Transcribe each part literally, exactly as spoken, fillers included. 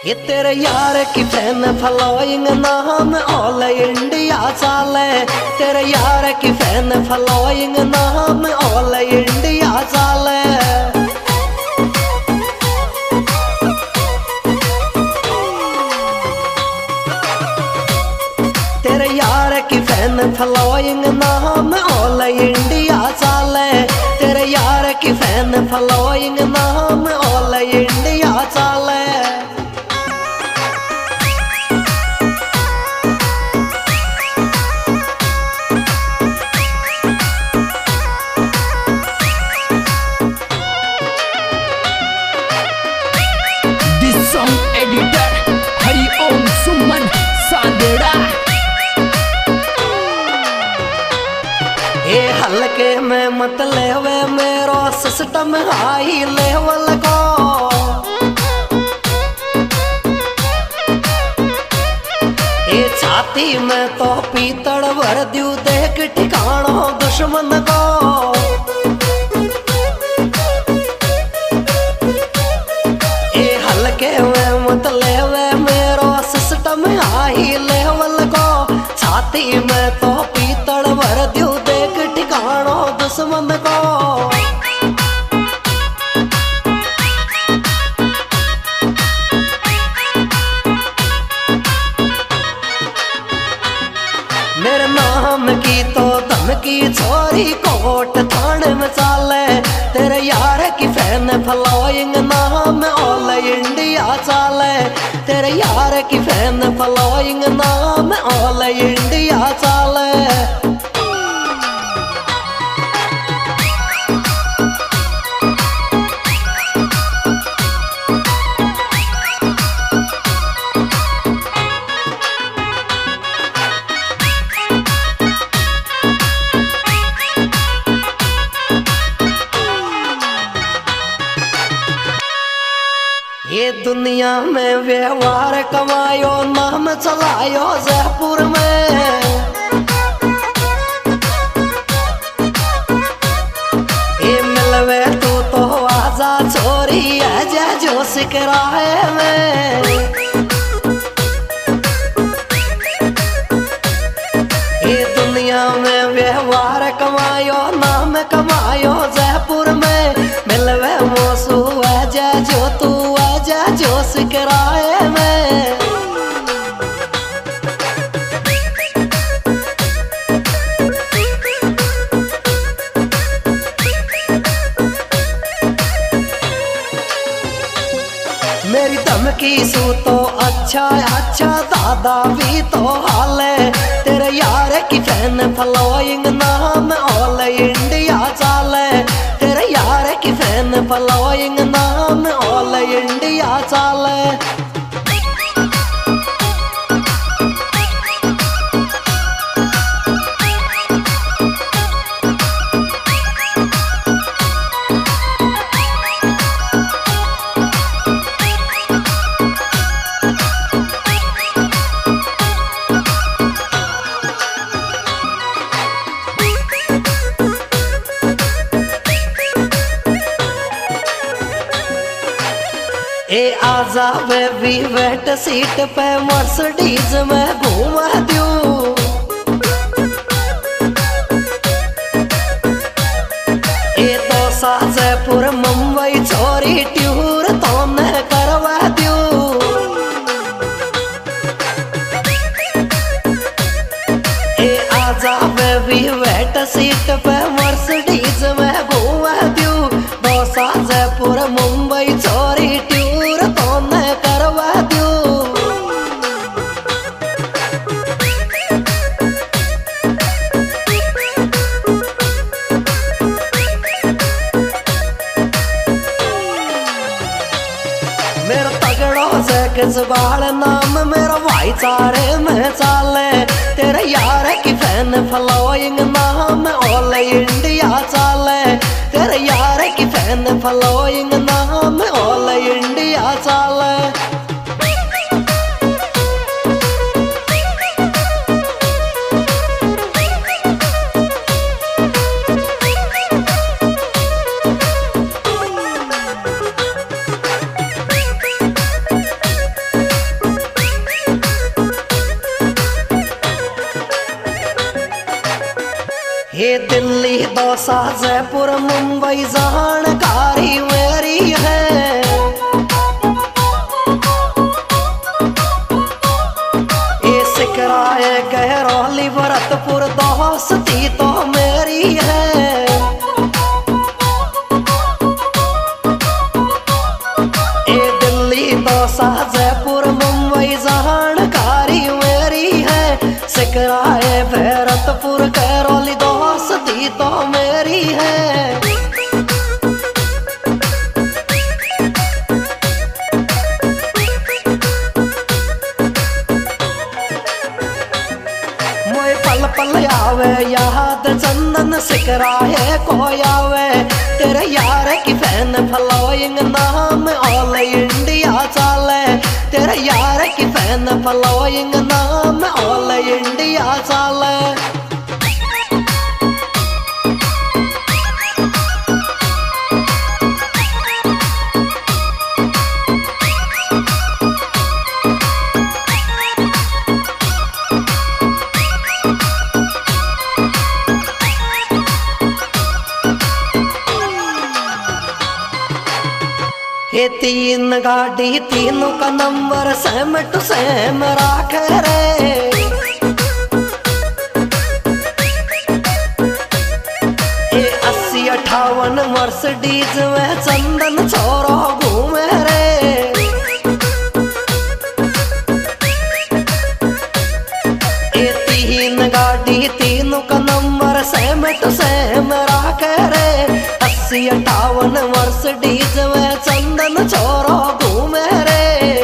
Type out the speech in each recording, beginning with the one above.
ये तेरे यार की फैन फॉलोइंग नाम ऑल इंडिया चाले। तेरे यार की फैन फॉलोइंग नाम ऑल इंडिया चाले। तेरे यार की फैन फॉलोइंग नाम ऑल इंडिया चाले। तेरे यार की फैन फॉलोइंग नाम ऑल इंडिया चाले। Song editor Hariom Suman Sandera. ये हल्के में मत लेवे मेरो सिस्टम हाई लेवल को। ये छाती में तो पीतड़ भर द्यू देख ठिकानो दुश्मन को। में मत लेवे मेरो सिस्टम हाई लेवल को। छाती में तो पीतड़ भर द्यू देख ठिकानो दुश्मन को। मेरे नाम की तो धमकी छोरी कोट थाने में चाले। तेरे यार की फैन फॉलोइंग नाम ऑल इंडिया चाले। तेरे यार की फैन फॉलोइंग नाम ऑल इंडिया चाले। ये दुनिया में व्यवहार कमायो नाम चलायो जयपुर में। ये मिलवे तू तो आजा छोरी है जय जो सिकरा है में। ये दुनिया में व्यवहार कमायो नाम कमायो जयपुर में। मिलवे मोसू है जय जो तू जो सिकराए में। मेरी धमकी सू तो अच्छा अच्छा दादा भी तो हाले। तेरे यार की फैन फॉलोइंग नाम ऑल इंडिया चाले। तेरे यार की फैन फॉलोइंग नाम ऑल इंडिया चाले। ए आजा वे भी वेट सीट पे मर्सिडीज में घूमा द्यू। ए तो जयपुर मुंबई छोरी ट्यूर तो न करवा द्यू। ए आजा वे भी वेट सीट पे मर्सिडीज में घूमा द्यू। दोसा जयपुर मुंबई छोरी ट्यूर तो न करवा द्यू। मेरा तगड़ो से जुगाड़ नाम मेरा भाईचारे में चाले। तेरे यार की फैन फॉलोइंग नाम ऑल इंडिया चाले। तेरे यार की फैन फॉलोइंग नाम ऑल इंडिया चाले। दौसा जयपुर मुंबई जानकारी मेरी है। ये सिकराए गहरौली भरतपुर दोस्ती तो मेरी है। ये दिल्ली दौसा जयपुर मुंबई जानकारी मेरी है। सिकराए भरतपुर गहरौली दोस्ती तो मेरी है। मोए पल पल आवे याद चंदन सिकराए को आवे। तेरे यार की फैन फॉलोइंग नाम ऑल इंडिया चाले। तेरे यार की फैन फॉलोइंग नाम ऑल इंडिया चाले। ये तीन गाड़ी तीनों का नंबर सेम टू सेम राख रे। ये अस्सी अठावन मर्सिडीज में चंदन छोरो घूमे रे। ये तीन गाड़ी तीनों का नंबर सेम टू सेम राख रे। अस्सी अठावन मर्सिडीज में चंदन छोरो घूमे रे।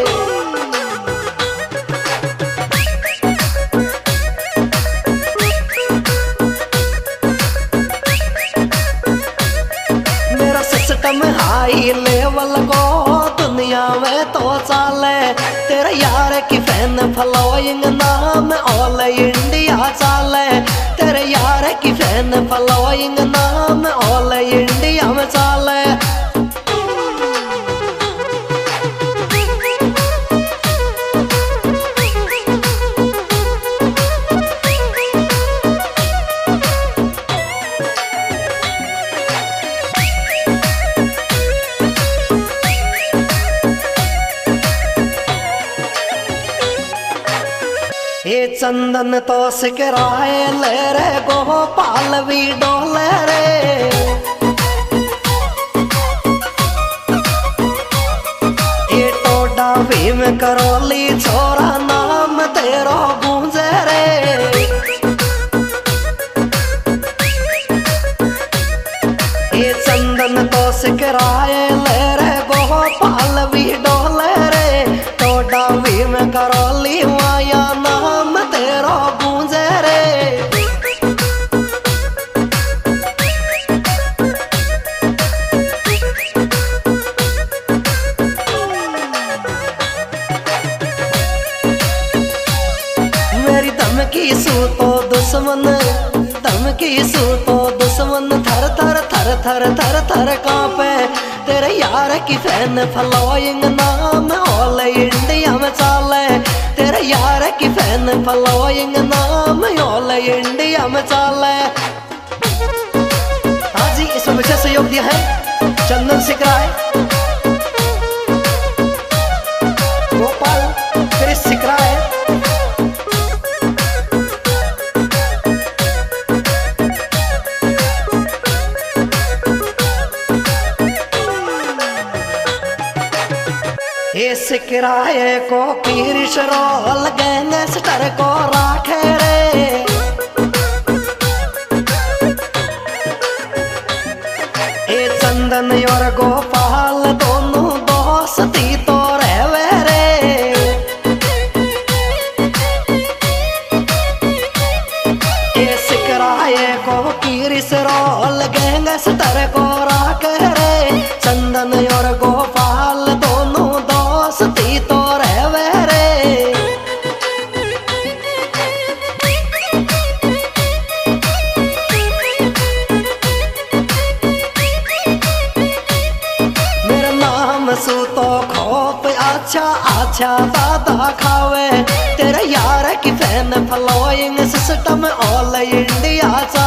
मेरा सिस्टम हाई लेवल को दुनिया में तो चाले। तेरे यार की फैन फॉलोइंग नाम ऑल इंडिया चाले। तेरे यार की फैन फॉलोइंग नाम ऑल इंडिया में चाले। ये चंदन तो सिकराए ले रे गोपाल भी डोले रे। ये टोडा भीम करौली छोरा नाम तेरो गूंजे रे। ये चंदन तो सिकराए ले रे गोपाल भी डोले रे। टोडा भीम करौली माया नाम तेरो गूंजे रे। मेरी धमकी सू तो दुश्मन धमकी सू तो दुश्मन थर थर थर थर थर थर कांपे। तेरे यार की फैन फॉलोइंग नाम ऑल इंडिया में चाले। तेरे यार की फैन फॉलोइंग नाम ऑल इंडिया में चाले। हाँ जी, इसमें विशेष सहयोग दिया है चंदन सिकराए, गोपाल क्रिस सिकराए। ये सिकराए को पीरिश रोल गैंगस्टर को राखे रे। ये चंदन और गोपाल दोनों दोस्ती तो रहवे रे। ये सिकराए को पीरिश रोल गैंगस्टर को राखे रे। चंदन और गोपाल दोनों दोस्ती तो रहवे रे। मेरा नाम सू तो खोप अच्छा अच्छा दादा खावे। तेरे यार की fan following system all India चा